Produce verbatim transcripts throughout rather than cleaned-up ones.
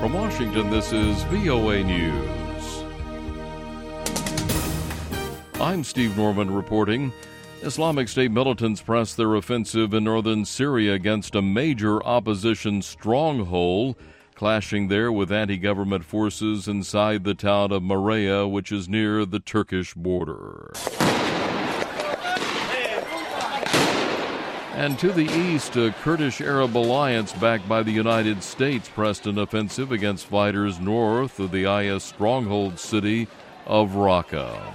From Washington, this is V O A News. I'm Steve Norman reporting. Islamic State militants press their offensive in northern Syria against a major opposition stronghold, clashing there with anti-government forces inside the town of Maraya, which is near the Turkish border. And to the east, a Kurdish Arab alliance backed by the United States pressed an offensive against fighters north of the I S stronghold city of Raqqa.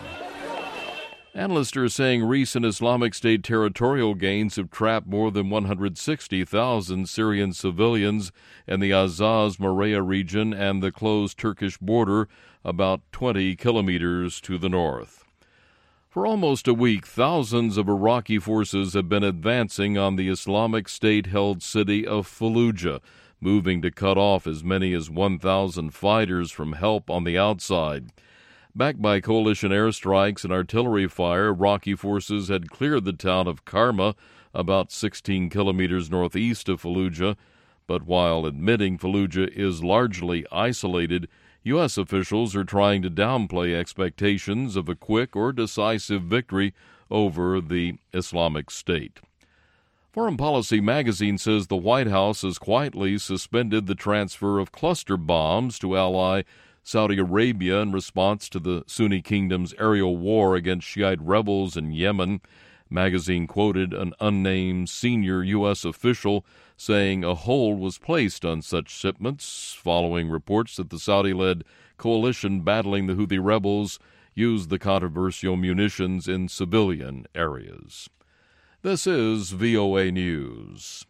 Analysts are saying recent Islamic State territorial gains have trapped more than one hundred sixty thousand Syrian civilians in the Azaz Maraya region and the closed Turkish border about twenty kilometers to the north. For almost a week, thousands of Iraqi forces have been advancing on the Islamic State-held city of Fallujah, moving to cut off as many as one thousand fighters from help on the outside. Backed by coalition airstrikes and artillery fire, Iraqi forces had cleared the town of Karma, about sixteen kilometers northeast of Fallujah. But while admitting Fallujah is largely isolated, U S officials are trying to downplay expectations of a quick or decisive victory over the Islamic State. Foreign Policy magazine says the White House has quietly suspended the transfer of cluster bombs to ally Saudi Arabia in response to the Sunni kingdom's aerial war against Shiite rebels in Yemen. Magazine quoted an unnamed senior U S official saying a hold was placed on such shipments following reports that the Saudi-led coalition battling the Houthi rebels used the controversial munitions in civilian areas. This is V O A News.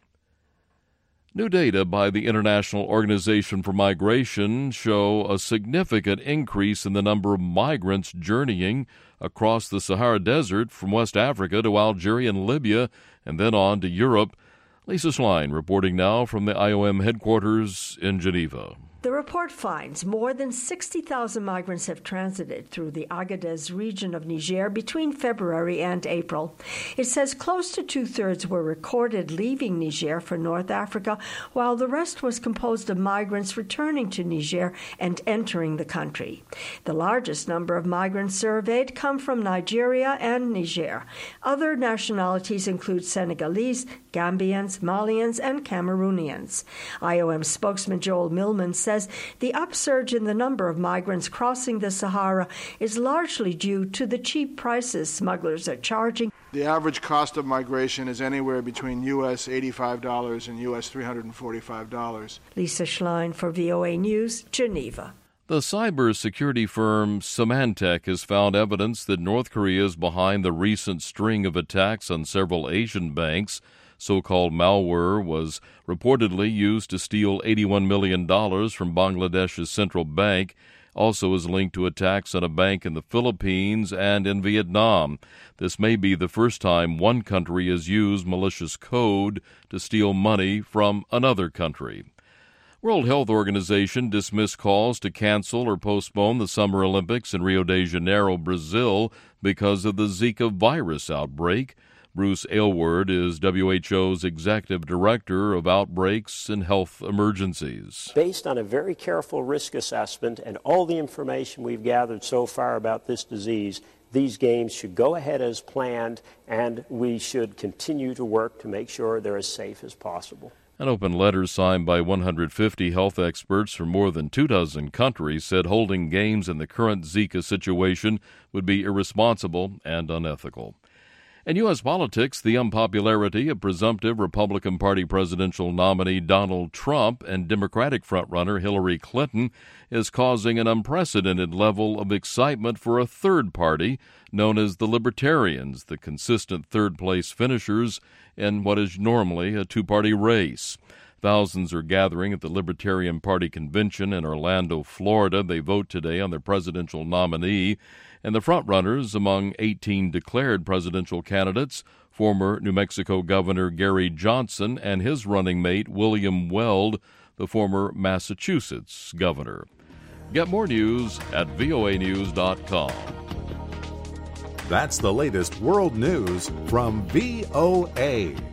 New data by the International Organization for Migration show a significant increase in the number of migrants journeying across the Sahara Desert from West Africa to Algeria and Libya and then on to Europe. Lisa Schlein reporting now from the I O M headquarters in Geneva. The report finds more than sixty thousand migrants have transited through the Agadez region of Niger between February and April. It says close to two-thirds were recorded leaving Niger for North Africa, while the rest was composed of migrants returning to Niger and entering the country. The largest number of migrants surveyed come from Nigeria and Niger. Other nationalities include Senegalese, Gambians, Malians, and Cameroonians. I O M spokesman Joel Millman says the upsurge in the number of migrants crossing the Sahara is largely due to the cheap prices smugglers are charging. The average cost of migration is anywhere between U S eighty-five dollars and U S three hundred forty-five dollars. Lisa Schlein for V O A News, Geneva. The cybersecurity firm Symantec has found evidence that North Korea is behind the recent string of attacks on several Asian banks. So-called malware was reportedly used to steal eighty-one million dollars from Bangladesh's central bank, also is linked to attacks on a bank in the Philippines and in Vietnam. This may be the first time one country has used malicious code to steal money from another country. World Health Organization dismissed calls to cancel or postpone the Summer Olympics in Rio de Janeiro, Brazil, because of the Zika virus outbreak. Bruce Aylward is W H O's Executive Director of Outbreaks and Health Emergencies. Based on a very careful risk assessment and all the information we've gathered so far about this disease, these games should go ahead as planned, and we should continue to work to make sure they're as safe as possible. An open letter signed by one hundred fifty health experts from more than two dozen countries said holding games in the current Zika situation would be irresponsible and unethical. In U S politics, the unpopularity of presumptive Republican Party presidential nominee Donald Trump and Democratic frontrunner Hillary Clinton is causing an unprecedented level of excitement for a third party known as the Libertarians, the consistent third-place finishers in what is normally a two-party race. Thousands are gathering at the Libertarian Party convention in Orlando, Florida. They vote today on their presidential nominee. And the frontrunners among eighteen declared presidential candidates, former New Mexico Governor Gary Johnson and his running mate William Weld, the former Massachusetts governor. Get more news at V O A news dot com. That's the latest world news from V O A.